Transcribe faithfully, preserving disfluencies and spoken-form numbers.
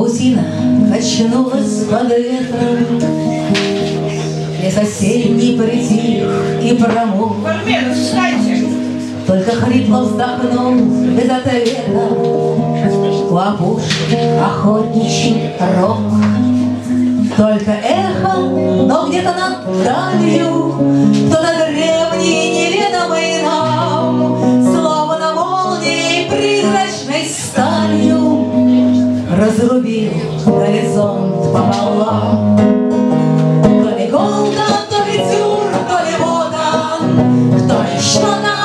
Паутина качнулась под ветром, лес осенний притих и промок. Только хрипло вздохнул без ответа у опушки охотничий рог. Только эхо, но где-то над далью, кто-то древний, неведомый нам, словно молнией призрачной сталью разрубил горизонт пополам. То ли Голда, то ли Тюр, то ли Водан, кто еще на